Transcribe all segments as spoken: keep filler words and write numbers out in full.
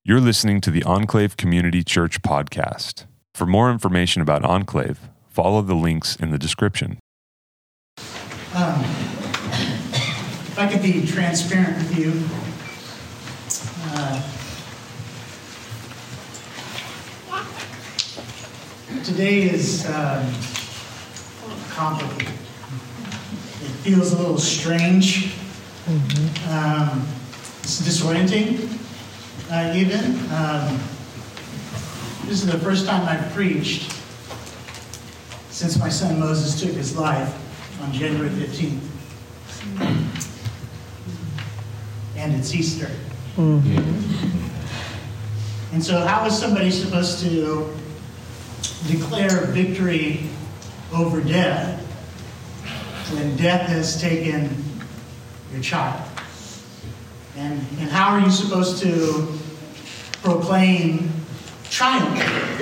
You're listening to the Enclave Community Church podcast. For more information about Enclave, follow the links in the description. Um, if I could be transparent with you, uh, today is um, complicated. It feels a little strange. Mm-hmm. Um, it's disorienting. Uh, even. Um, this is the first time I've preached since my son Moses took his life on January fifteenth. And it's Easter. Mm-hmm. And so how is somebody supposed to declare victory over death when death has taken your child? And, and how are you supposed to proclaim triumph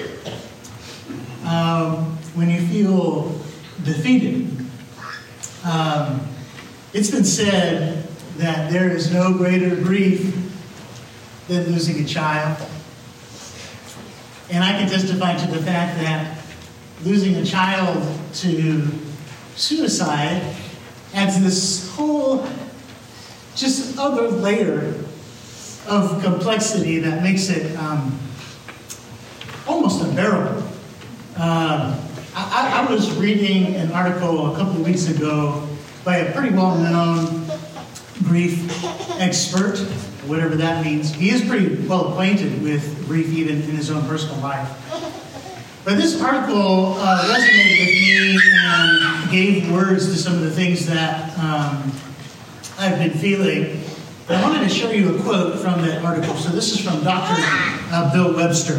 um, when you feel defeated? Um, it's been said that there is no greater grief than losing a child. And I can testify to the fact that losing a child to suicide adds this whole just other layer of complexity that makes it um, almost unbearable. Um, I, I was reading an article a couple of weeks ago by a pretty well-known grief expert, whatever that means. He is pretty well acquainted with grief even in his own personal life. But this article uh, resonated with me and gave words to some of the things that um, I've been feeling. I wanted to show you a quote from that article. So this is from Doctor Uh, Bill Webster.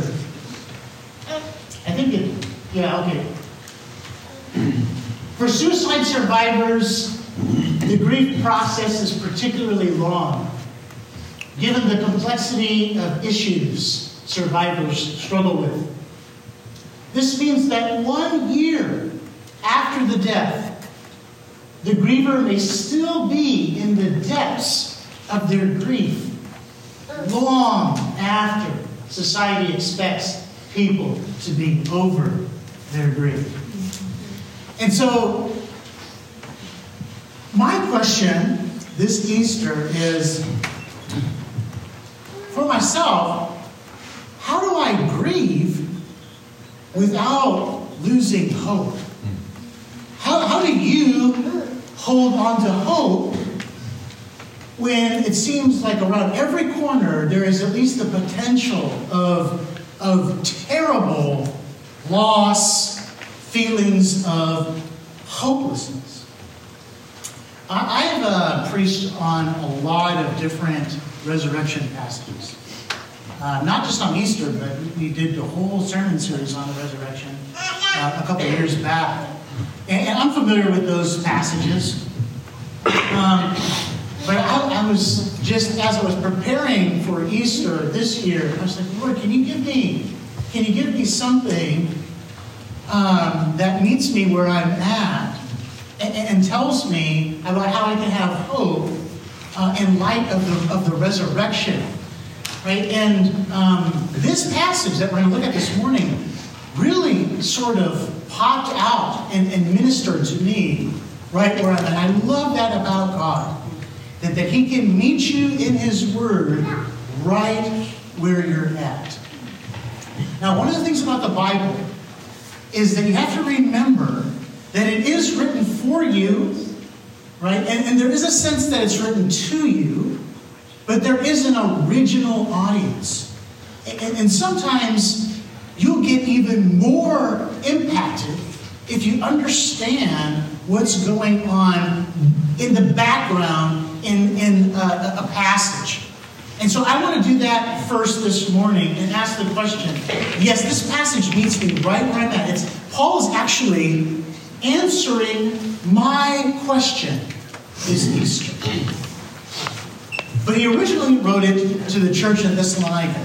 I think it, yeah, okay. For suicide survivors, the grief process is particularly long, given the complexity of issues survivors struggle with. This means that one year after the death, the griever may still be in the depths of their grief long after society expects people to be over their grief. And so, my question this Easter is, for myself, how do I grieve without losing hope? How, how do you hold on to hope when it seems like around every corner there is at least the potential of, of terrible loss, feelings of hopelessness? I, I have uh, preached on a lot of different resurrection passages. Uh, not just on Easter, but we did a whole sermon series on the resurrection uh, a couple of years back. And, and I'm familiar with those passages. Um, but I, I was just, as I was preparing for Easter this year, I was like, Lord, can you give me, can you give me something um, that meets me where I'm at and, and tells me about how I can have hope uh, in light of the, of the resurrection, right? And um, this passage that we're going to look at this morning really sort of popped out and, and ministered to me right where I'm at. I love that about God, that, that He can meet you in His Word right where you're at. Now, one of the things about the Bible is that you have to remember that it is written for you, right? And, and there is a sense that it's written to you, but there is an original audience. And, and sometimes you'll get even more impacted if you understand what's going on in the background in, in a, a passage. And so I want to do that first this morning and ask the question. Yes, this passage meets me right where I'm at. It's, Paul is actually answering my question this Easter. But he originally wrote it to the church in Thessalonica.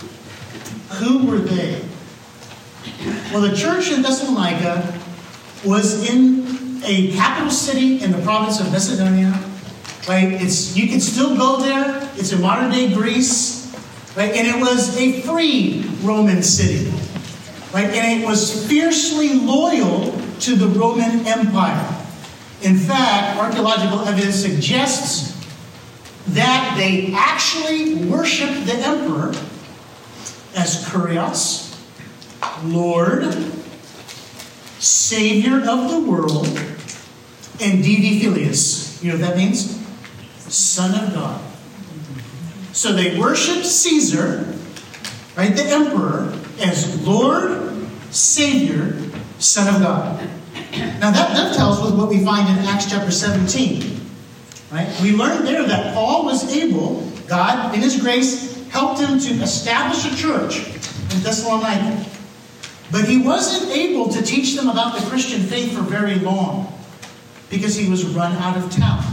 Who were they? Well, the church in Thessalonica was in a capital city in the province of Macedonia. Right? It's, you can still go there. It's in modern day Greece. right? And it was a free Roman city, right? And it was fiercely loyal to the Roman Empire. In fact, archaeological evidence suggests that they actually worshiped the emperor as Kurios, Lord, Savior of the world, and Divi Filius. You know what that means? Son of God. So they worshiped Caesar, right, the emperor, as Lord, Savior, Son of God. Now that dovetails with what we find in Acts chapter seventeen. Right? We learned there that Paul was able, God in his grace helped him to establish a church in Thessalonica. But he wasn't able to teach them about the Christian faith for very long because he was run out of town.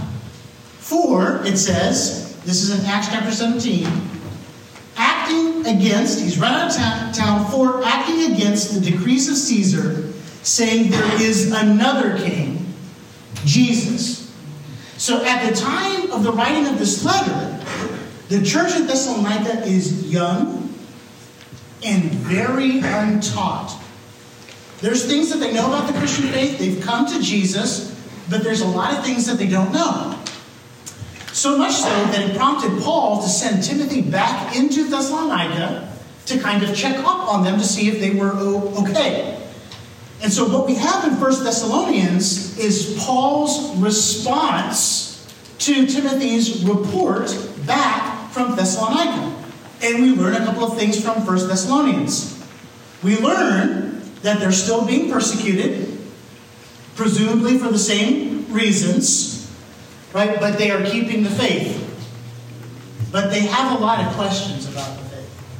For, it says, this is in Acts chapter seventeen, acting against, he's run out of ta- town for acting against the decrees of Caesar, saying there is another king, Jesus. So at the time of the writing of this letter, the church at Thessalonica is young and very untaught. There's things that they know about the Christian faith. They've come to Jesus, but there's a lot of things that they don't know. So much so that it prompted Paul to send Timothy back into Thessalonica to kind of check up on them to see if they were okay. And so what we have in First Thessalonians is Paul's response to Timothy's report back from Thessalonica. And we learn a couple of things from First Thessalonians. We learn that they're still being persecuted, presumably for the same reasons, right? But they are keeping the faith. But they have a lot of questions about the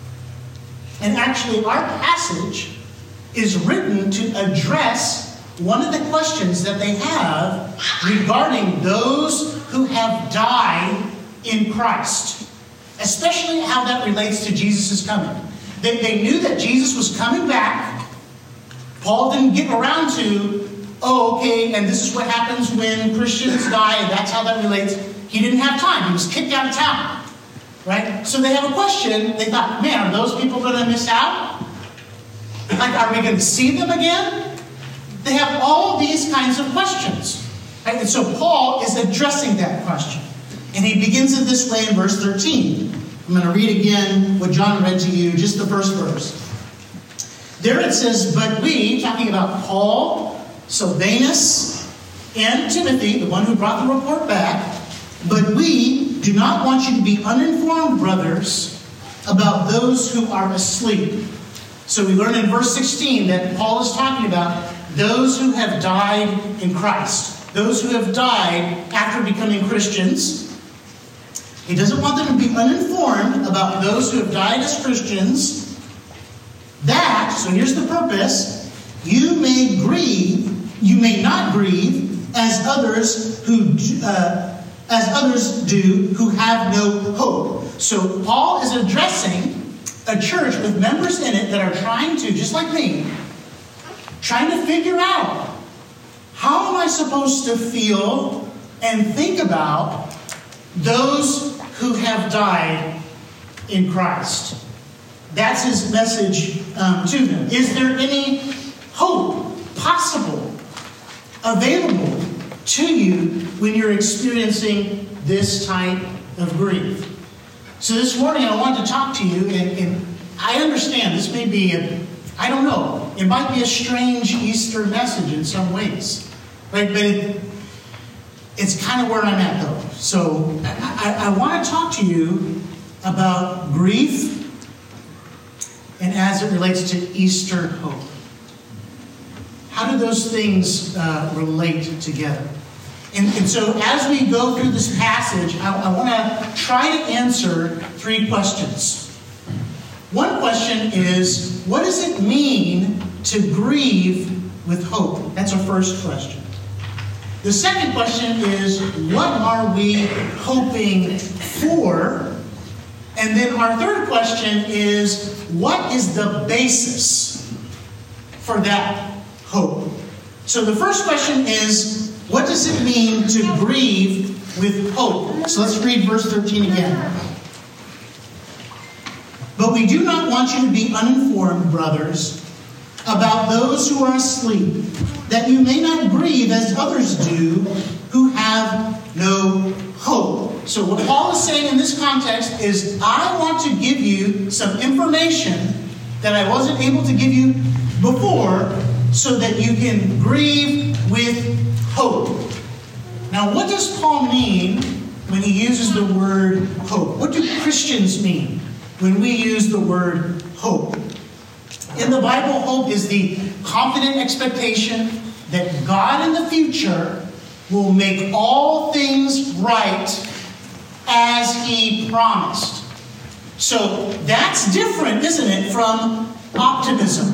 faith. And actually, our passage is written to address one of the questions that they have regarding those who have died in Christ, especially how that relates to Jesus' coming. They, they knew that Jesus was coming back. Paul didn't get around to, oh, okay, and this is what happens when Christians die, and that's how that relates. He didn't have time. He was kicked out of town, right? So they have a question. They thought, man, are those people going to miss out? Like, are we going to see them again? They have all these kinds of questions. Right? And so Paul is addressing that question. And he begins it this way in verse thirteen. I'm going to read again what John read to you, just the first verse. There it says, but we, talking about Paul, Silvanus, and Timothy, the one who brought the report back, but we do not want you to be uninformed, brothers, about those who are asleep. So we learn in verse sixteen that Paul is talking about those who have died in Christ. Those who have died after becoming Christians. He doesn't want them to be uninformed about those who have died as Christians. That, so here's the purpose, you may grieve, you may not grieve as others who uh, as others do who have no hope. So Paul is addressing a church with members in it that are trying to, just like me, trying to figure out, how am I supposed to feel and think about those who have died in Christ? That's his message um, to them. Is there any hope possible, available to you when you're experiencing this type of grief? So this morning I want to talk to you, and, and I understand this may be, a, I don't know, it might be a strange Easter message in some ways, right? But it, it's kind of where I'm at, though. So I, I, I want to talk to you about grief and as it relates to Easter hope. How do those things uh, relate together? And, and so as we go through this passage, I, I want to try to answer three questions. One question is, what does it mean to grieve with hope? That's our first question. The second question is, what are we hoping for? And then our third question is, what is the basis for that hope? So the first question is, what does it mean to grieve with hope? So let's read verse thirteen again. But we do not want you to be uninformed, brothers, about those who are asleep, that you may not grieve as others do who have no hope. So what Paul is saying in this context is, I want to give you some information that I wasn't able to give you before, so that you can grieve with hope. Now, what does Paul mean when he uses the word hope? What do Christians mean when we use the word hope? In the Bible, hope is the confident expectation that God in the future will make all things right as He promised. So that's different, isn't it, from optimism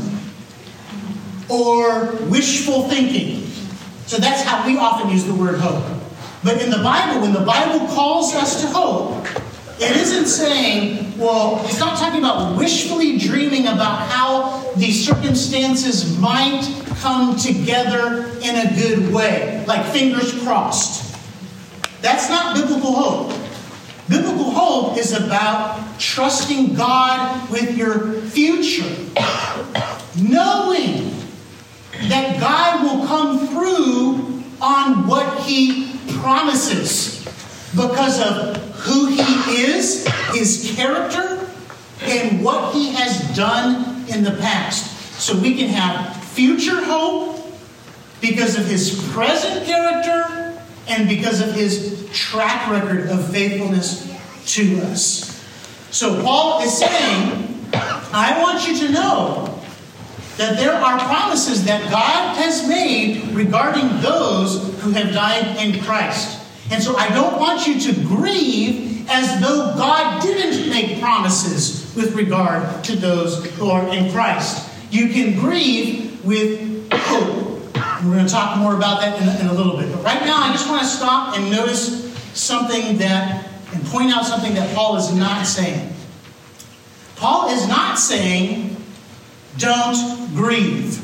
or wishful thinking. So that's how we often use the word hope. But in the Bible, when the Bible calls us to hope, it isn't saying, well, it's not talking about wishfully dreaming about how these circumstances might come together in a good way, like fingers crossed. That's not biblical hope. Biblical hope is about trusting God with your future, knowing that God will come through on what He promises because of who He is, His character, and what He has done in the past. So we can have future hope because of His present character and because of His track record of faithfulness to us. So Paul is saying, I want you to know that there are promises that God has made regarding those who have died in Christ. And so I don't want you to grieve as though God didn't make promises with regard to those who are in Christ. You can grieve with hope. And we're going to talk more about that in a, in a little bit. But right now, I just want to stop and notice something that, and point out something that Paul is not saying. Paul is not saying, don't grieve.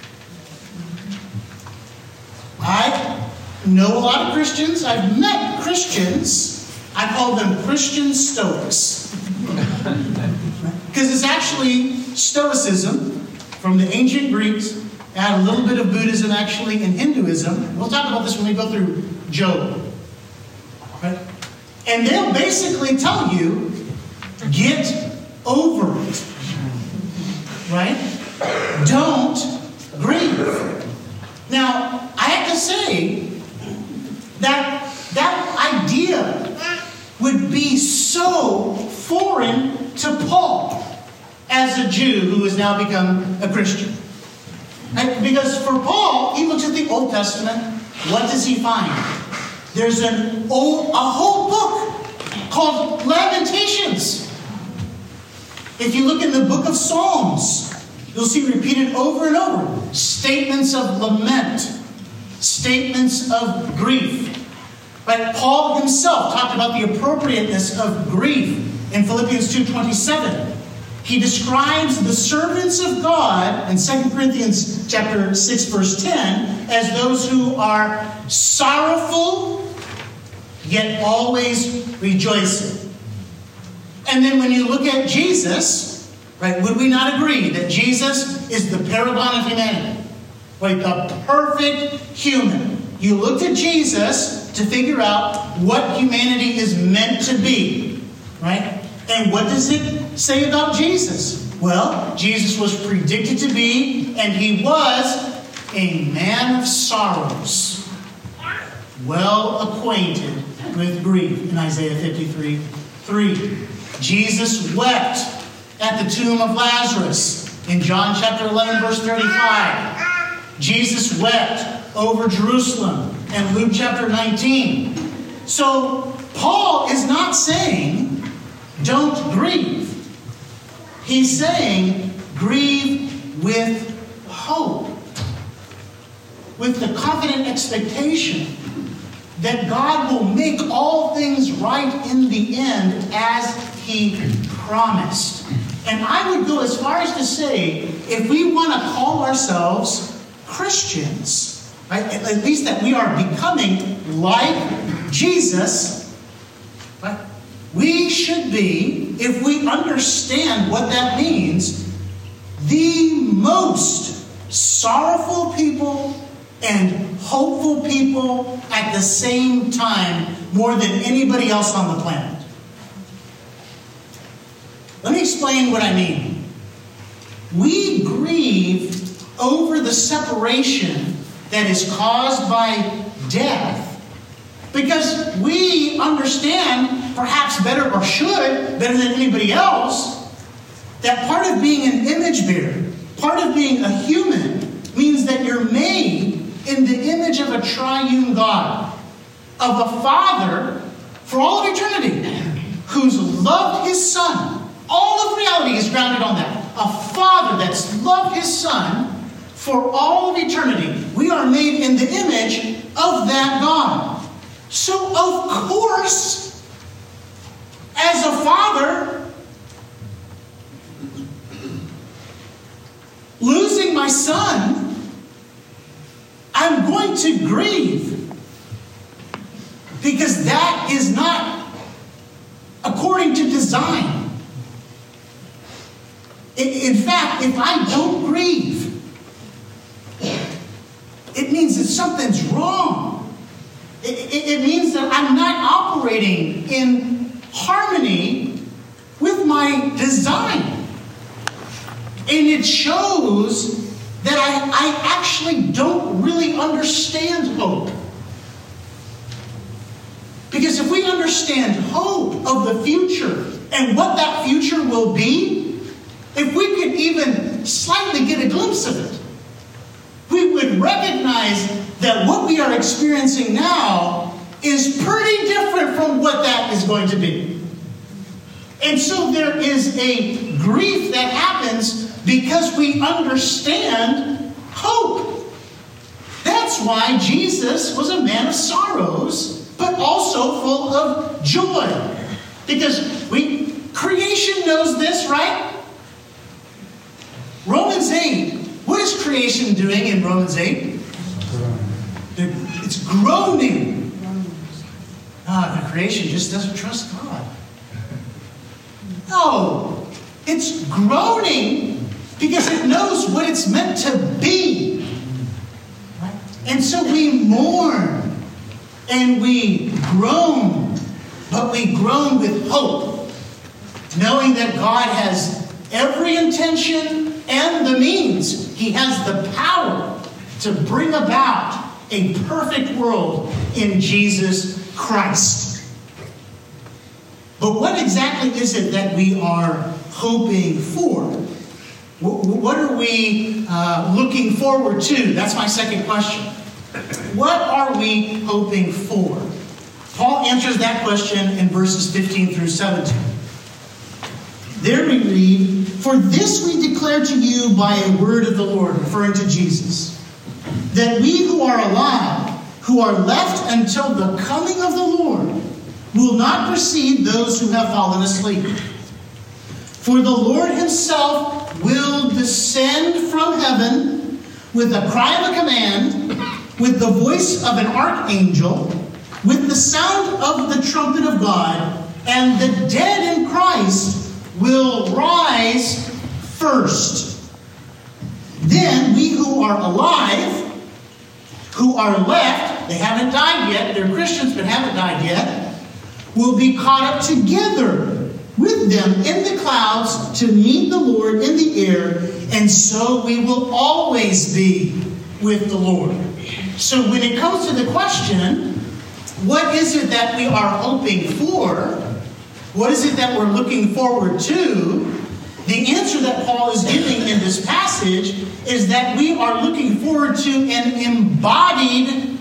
I know a lot of Christians. I've met Christians. I call them Christian Stoics. Because it's actually Stoicism from the ancient Greeks. Add a little bit of Buddhism actually and Hinduism. We'll talk about this when we go through Job. Right? And they'll basically tell you, get over it. Right? Don't grieve. Now, I have to say that that idea would be so foreign to Paul as a Jew who has now become a Christian. And because for Paul, he looks at the Old Testament. What does he find? There's an old, a whole book called Lamentations. If you look in the book of Psalms, you'll see repeated over and over statements of lament, statements of grief. Right? Paul himself talked about the appropriateness of grief in Philippians two twenty-seven. He describes the servants of God in Second Corinthians chapter six, verse ten, as those who are sorrowful, yet always rejoicing. And then when you look at Jesus, right, would we not agree that Jesus is the paragon of humanity? Right, the perfect human. You looked at Jesus to figure out what humanity is meant to be, right? And what does it say about Jesus? Well, Jesus was predicted to be, and He was, a man of sorrows, well acquainted with grief, in Isaiah fifty-three three. Jesus wept at the tomb of Lazarus in John chapter eleven, verse thirty-five. Jesus wept over Jerusalem in Luke chapter nineteen. So Paul is not saying, don't grieve. He's saying, grieve with hope. With the confident expectation that God will make all things right in the end as He promised. And I would go as far as to say, if we want to call ourselves Christians, right, at least that we are becoming like Jesus, right, we should be if we understand what that means, the most sorrowful people and hopeful people at the same time, more than anybody else on the planet. Let me explain what I mean. We grieve over the separation that is caused by death because we understand, perhaps better or should, better than anybody else, that part of being an image bearer, part of being a human, means that you're made in the image of a triune God, of a Father for all of eternity, who's loved His Son. All of reality is grounded on that. A Father that's loved His Son for all of eternity. We are made in the image of that God. So, of course, as a father, losing my son, I'm going to grieve. Because that is not according to design. In fact, if I don't grieve, it means that something's wrong. It, it, it means that I'm not operating in harmony with my design. And it shows that I, I actually don't really understand hope. Because if we understand hope of the future and what that future will be, if we could even slightly get a glimpse of it, we would recognize that what we are experiencing now is pretty different from what that is going to be. And so there is a grief that happens because we understand hope. That's why Jesus was a man of sorrows, but also full of joy. Because we creation knows this, right? Romans eight. What is creation doing in Romans eight? It's groaning. Ah, the creation just doesn't trust God. No. It's groaning because it knows what it's meant to be. And so we mourn and we groan, but we groan with hope, knowing that God has every intention and the means. He has the power to bring about a perfect world in Jesus Christ. But what exactly is it that we are hoping for? What are we uh, looking forward to? That's my second question. What are we hoping for? Paul answers that question in verses fifteen through seventeen. There we read, "For this we declare to you by a word of the Lord," referring to Jesus, "that we who are alive, who are left until the coming of the Lord, will not precede those who have fallen asleep. For the Lord Himself will descend from heaven with the cry of a command, with the voice of an archangel, with the sound of the trumpet of God, and the dead in Christ will rise first. Then we who are alive, who are left, they haven't died yet, they're Christians but haven't died yet, will be caught up together with them in the clouds to meet the Lord in the air, and so we will always be with the Lord. So when it comes to the question, what is it that we are hoping for? What is it that we're looking forward to? The answer that Paul is giving in this passage is that we are looking forward to an embodied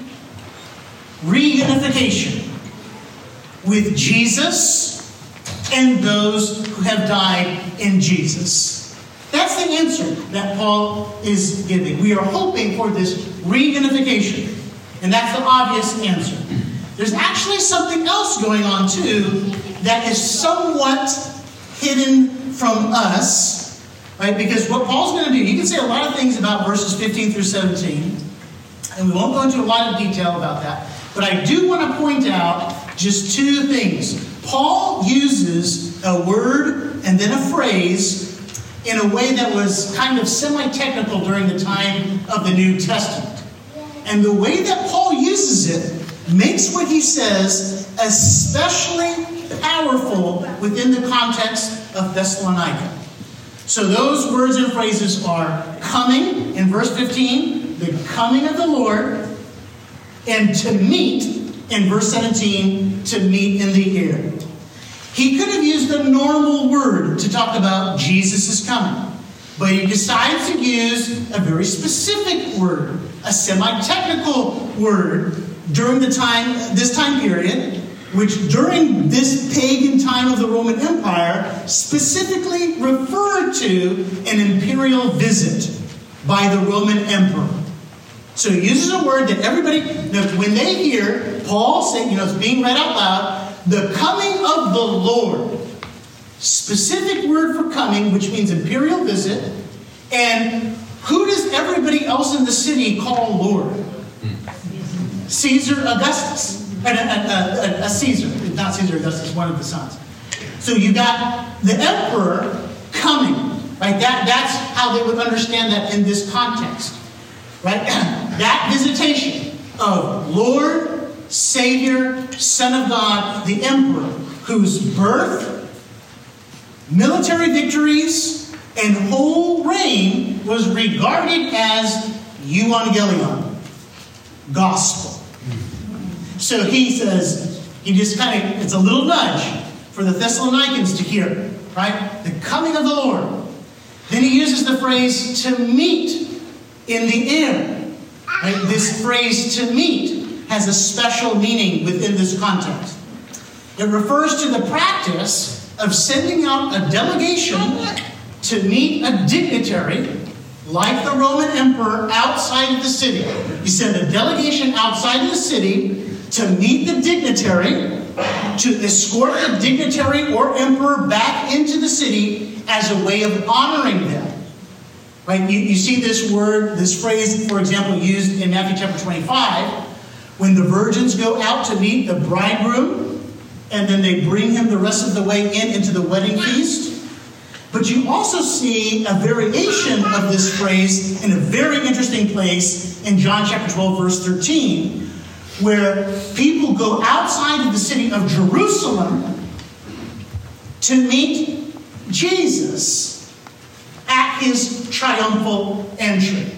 reunification with Jesus and those who have died in Jesus. That's the answer that Paul is giving. We are hoping for this reunification. And that's the obvious answer. There's actually something else going on too that is somewhat hidden from us, right? Because what Paul's going to do, he can say a lot of things about verses fifteen through seventeen, and we won't go into a lot of detail about that. But I do want to point out just two things. Paul uses a word and then a phrase in a way that was kind of semi-technical during the time of the New Testament. And the way that Paul uses it makes what he says especially powerful within the context of Thessalonica. So those words and phrases are coming in verse fifteen, the coming of the Lord, and to meet in verse seventeen, to meet in the air. He could have used a normal word to talk about Jesus is coming, but he decides to use a very specific word, a semi-technical word during the time, this time period, which during this pagan time of the Roman Empire specifically referred to an imperial visit by the Roman emperor. So he uses a word that everybody, when they hear Paul say, you know, it's being read out loud, the coming of the Lord. Specific word for coming, which means imperial visit. And who does everybody else in the city call Lord? Caesar Augustus. A, a, a, a Caesar, not Caesar Augustus, one of the sons. So you got the emperor coming, right? That, that's how they would understand that in this context, right? That visitation of Lord, Savior, Son of God, the emperor, whose birth, military victories, and whole reign was regarded as euangelion, gospel. So he says, he just kind of, it's a little nudge for the Thessalonians to hear, right? The coming of the Lord. Then he uses the phrase to meet in the air. Right? This phrase to meet has a special meaning within this context. It refers to the practice of sending out a delegation to meet a dignitary like the Roman emperor outside of the city. You send a delegation outside of the city to meet the dignitary, to escort the dignitary or emperor back into the city as a way of honoring them. Right? You, you see this word, this phrase, for example, used in Matthew chapter twenty-five, when the virgins go out to meet the bridegroom, and then they bring him the rest of the way in into the wedding feast. But you also see a variation of this phrase in a very interesting place in John chapter twelve, verse thirteen, where people go outside of the city of Jerusalem to meet Jesus at his triumphal entry.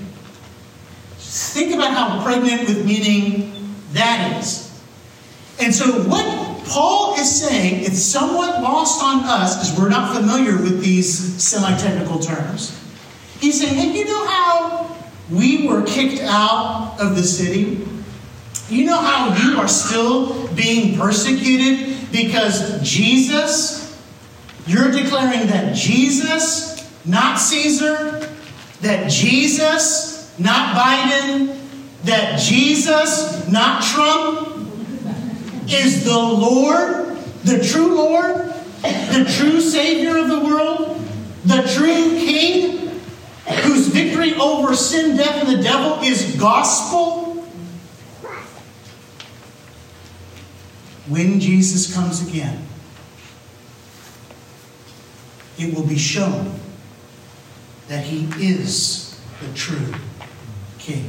Think about how pregnant with meaning that is. And so what Paul is saying, it's somewhat lost on us because we're not familiar with these semi-technical terms. He's saying, hey, you know how we were kicked out of the city? You know how you are still being persecuted because Jesus, you're declaring that Jesus, not Caesar, that Jesus, not Biden, that Jesus, not Trump, is the Lord, the true Lord, the true Savior of the world, the true King, whose victory over sin, death, and the devil is gospel. When Jesus comes again, it will be shown that he is the true King.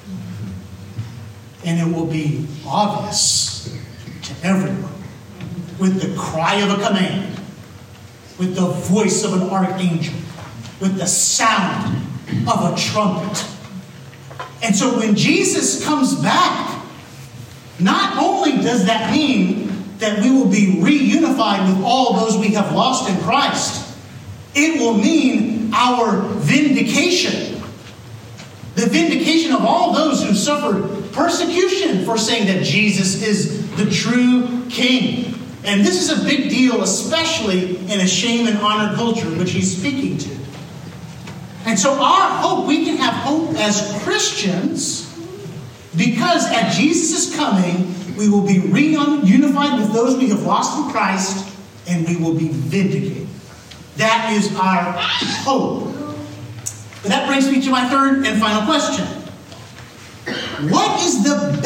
And it will be obvious to everyone with the cry of a command, with the voice of an archangel, with the sound of a trumpet. And so when Jesus comes back, not only does that mean that we will be reunified with all those we have lost in Christ, it will mean our vindication. The vindication of all those who suffered persecution for saying that Jesus is the true King. And this is a big deal, especially in a shame and honor culture, which he's speaking to. And so our hope, we can have hope as Christians, because at Jesus' coming, we will be reunified with those we have lost in Christ, and we will be vindicated. That is our hope. But that brings me to my third and final question. What is the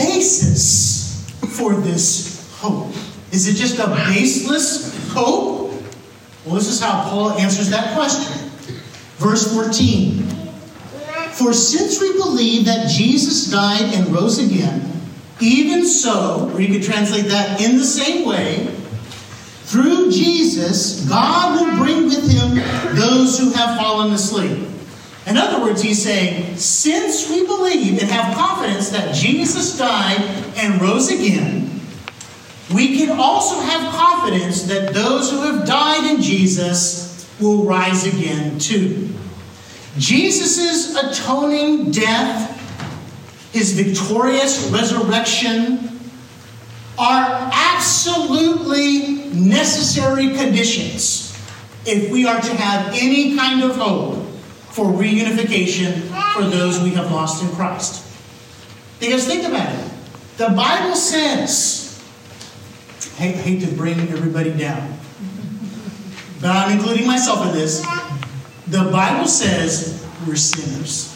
basis for this hope? Is it just a baseless hope? Well, this is how Paul answers that question. Verse fourteen. For since we believe that Jesus died and rose again, even so, or you could translate that in the same way, through Jesus, God will bring with him those who have fallen asleep. In other words, he's saying, since we believe and have confidence that Jesus died and rose again, we can also have confidence that those who have died in Jesus will rise again too. Jesus' atoning death, his victorious resurrection, are absolutely necessary conditions if we are to have any kind of hope for reunification for those we have lost in Christ. Because think about it. The Bible says, I hate to bring everybody down, but I'm including myself in this. The Bible says we're sinners.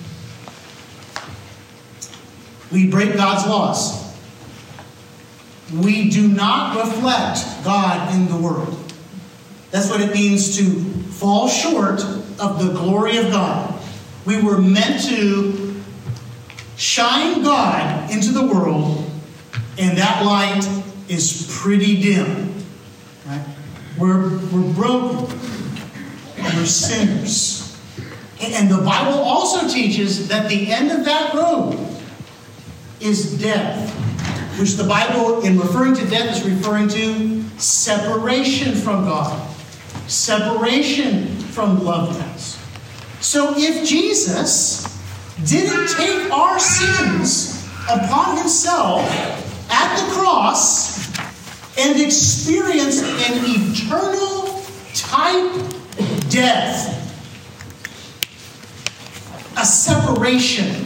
We break God's laws. We do not reflect God in the world. That's what it means to fall short of the glory of God. We were meant to shine God into the world, and that light is pretty dim. Right? We're, we're broken. We're sinners. And the Bible also teaches that the end of that road is death, which the Bible, in referring to death, is referring to separation from God, separation from loved ones. So if Jesus didn't take our sins upon himself at the cross and experience an eternal type death, a separation.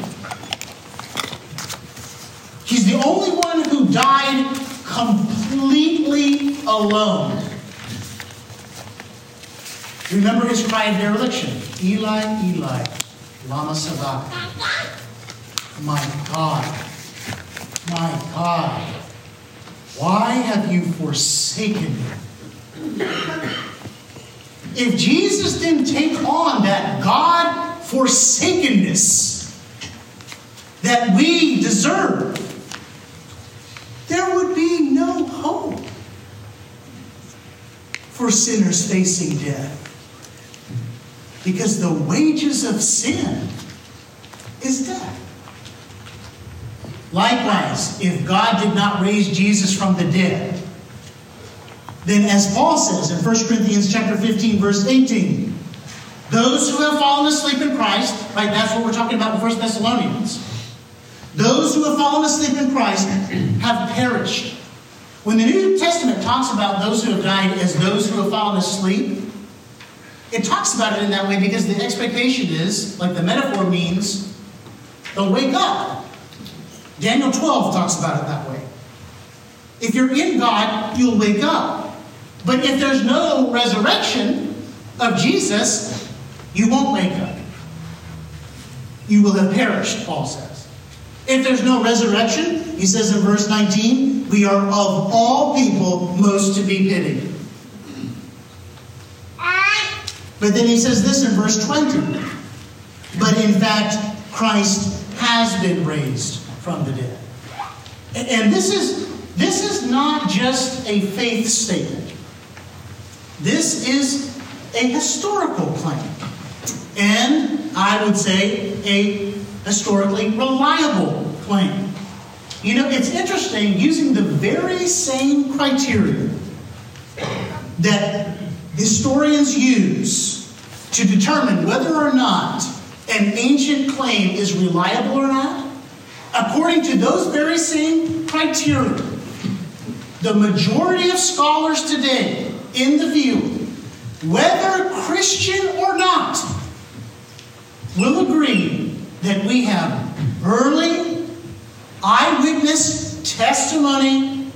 He's the only one who died completely alone. Remember his cry of dereliction. Eli, Eli, lama sabachthani. My God, my God, why have you forsaken me? If Jesus didn't take on that God forsakenness that we deserve, there would be no hope for sinners facing death. Because the wages of sin is death. Likewise, if God did not raise Jesus from the dead, then as Paul says in First Corinthians chapter fifteen, verse eighteen, those who have fallen asleep in Christ, right, that's what we're talking about in First Thessalonians. Those who have fallen asleep in Christ have perished. When the New Testament talks about those who have died as those who have fallen asleep, it talks about it in that way because the expectation is, like the metaphor means, they'll wake up. Daniel twelve talks about it that way. If you're in God, you'll wake up. But if there's no resurrection of Jesus, you won't wake up. You will have perished, Paul says. If there's no resurrection, he says in verse nineteen, we are of all people most to be pitied. But then he says this in verse twenty. But in fact, Christ has been raised from the dead. And this is, this is not just a faith statement. This is a historical claim. And I would say a historically reliable claim. You know, it's interesting, using the very same criteria that historians use to determine whether or not an ancient claim is reliable or not, according to those very same criteria, the majority of scholars today in the field, whether Christian or not, will agree that we have early eyewitness testimony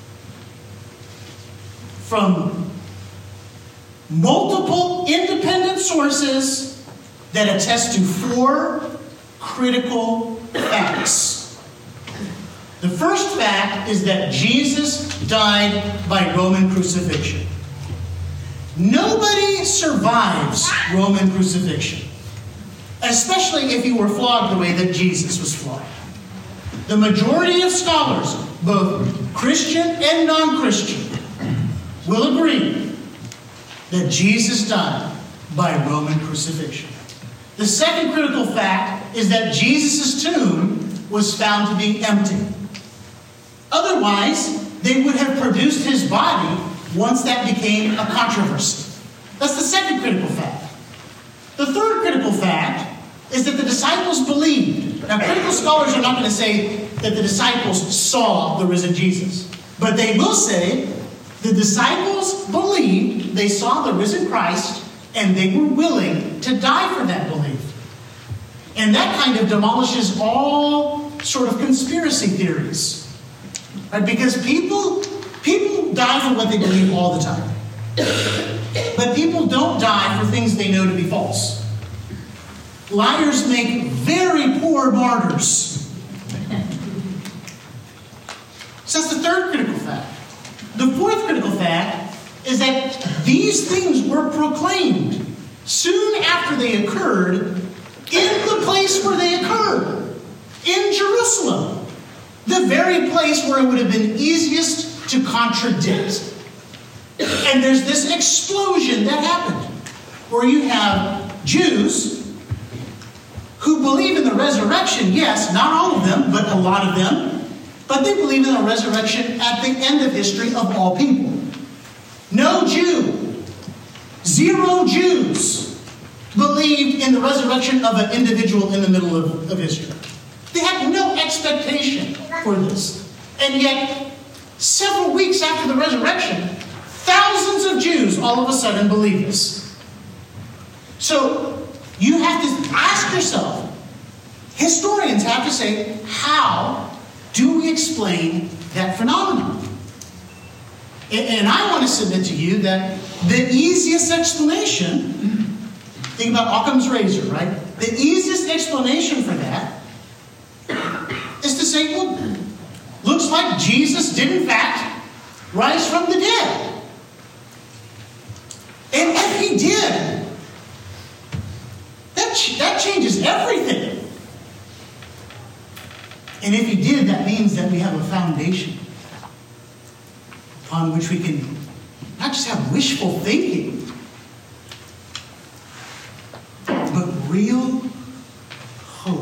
from multiple independent sources that attest to four critical facts. The first fact is that Jesus died by Roman crucifixion. Nobody survives Roman crucifixion, especially if you were flogged the way that Jesus was flogged. The majority of scholars, both Christian and non-Christian, will agree that Jesus died by Roman crucifixion. The second critical fact is that Jesus' tomb was found to be empty. Otherwise, they would have produced his body once that became a controversy. That's the second critical fact. The third critical fact is that the disciples believed. Now, critical scholars are not going to say that the disciples saw the risen Jesus, but they will say the disciples believed they saw the risen Christ, and they were willing to die for that belief. And that kind of demolishes all sort of conspiracy theories. Right? Because people, people die for what they believe all the time. But people don't die for things they know to be false. Liars make very poor martyrs. So that's the third critical fact. The fourth critical fact is that these things were proclaimed soon after they occurred in the place where they occurred, in Jerusalem, the very place where it would have been easiest to contradict. And there's this explosion that happened, where you have Jews who believe in the resurrection. Yes, not all of them, but a lot of them. But they believe in the resurrection at the end of history of all people. No Jew, zero Jews believed in the resurrection of an individual in the middle of, of history. They had no expectation for this. And yet, several weeks after the resurrection, thousands of Jews all of a sudden believe this. So, you have to ask yourself, historians have to say, how do we explain that phenomenon? And I want to submit to you that the easiest explanation, think about Occam's razor, right? The easiest explanation for that is to say, well, looks like Jesus did in fact rise from the dead. And if he did, that, ch- that changes everything. And if he did, that means that we have a foundation upon which we can not just have wishful thinking, but real hope.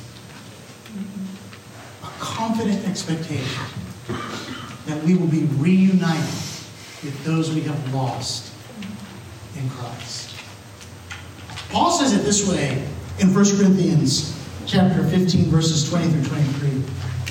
A confident expectation that we will be reunited with those we have lost in Christ. Paul says it this way in First Corinthians chapter fifteen, verses twenty through twenty-three.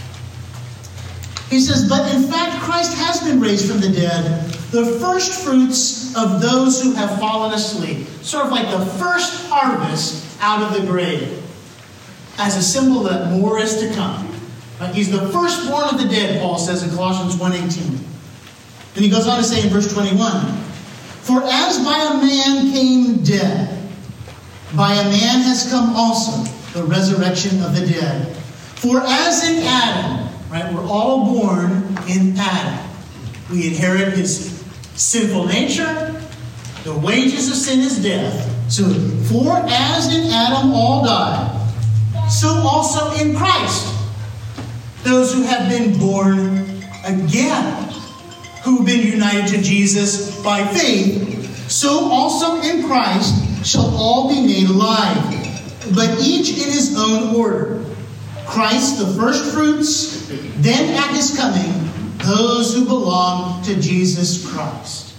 He says, but in fact Christ has been raised from the dead, the first fruits of those who have fallen asleep. Sort of like the first harvest out of the grave. As a symbol that more is to come. Right? He's the firstborn of the dead, Paul says in Colossians one eighteen. And he goes on to say in verse twenty-one, for as by a man came death, by a man has come also the resurrection of the dead. For as in Adam, right, we're all born in Adam. We inherit his sinful nature. The wages of sin is death. So, for as in Adam all die, so also in Christ, those who have been born again, who've been united to Jesus by faith, so also in Christ shall all be made alive, but each in his own order. Christ the first fruits, then at his coming, those who belong to Jesus Christ.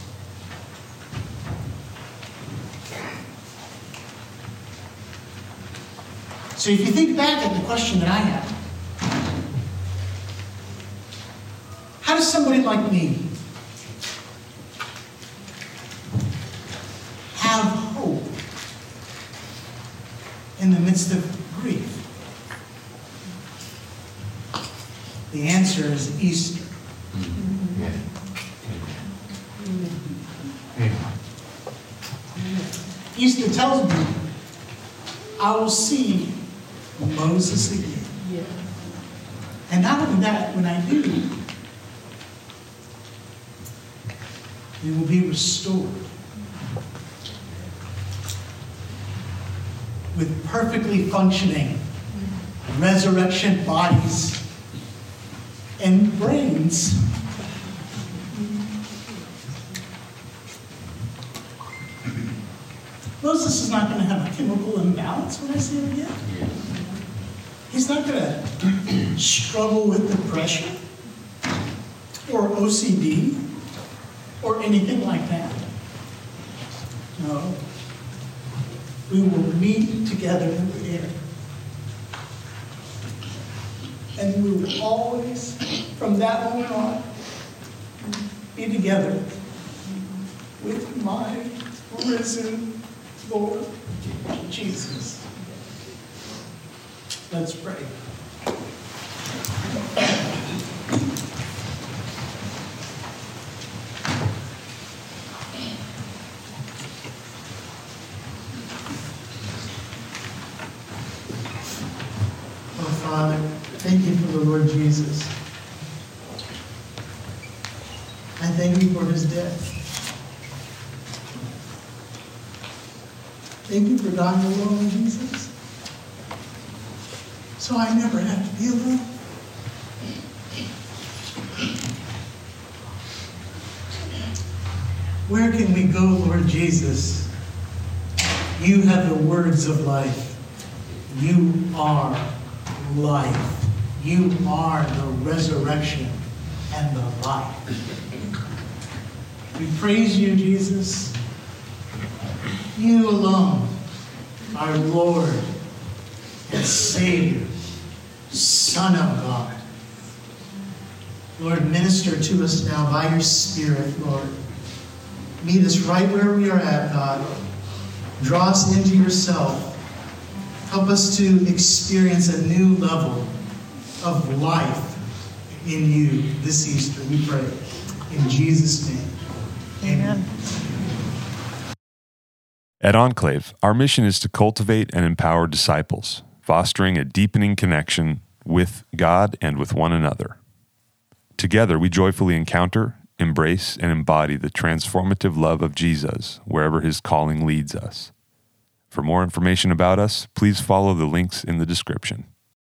So if you think back at the question that I had, how does somebody like me have hope in the midst of grief? The answer is Easter. Easter tells me I will see Moses again. Yeah. And not only that, when I do, we will be restored with perfectly functioning resurrection bodies and brains. Moses is not going to have a chemical imbalance when I see him again. He's not going to struggle with depression or O C D or anything like that. No. We will meet together in the air. And we will always, from that moment on, be together with my risen Lord Jesus. Let's pray. Oh, Father, thank you for the Lord Jesus. I thank you for his death. Thank you for dying alone, Jesus, so I never have to be alone. Where can we go, Lord Jesus? You have the words of life. You are life. You are the resurrection and the life. We praise you, Jesus. You alone, our Lord and Savior, Son of God. Lord, minister to us now by your Spirit, Lord. Meet us right where we are at, God. Draw us into yourself. Help us to experience a new level of life in you this Easter, we pray. In Jesus' name, amen. At Enclave, our mission is to cultivate and empower disciples, fostering a deepening connection with God and with one another. Together, we joyfully encounter, embrace, and embody the transformative love of Jesus wherever his calling leads us. For more information about us, please follow the links in the description.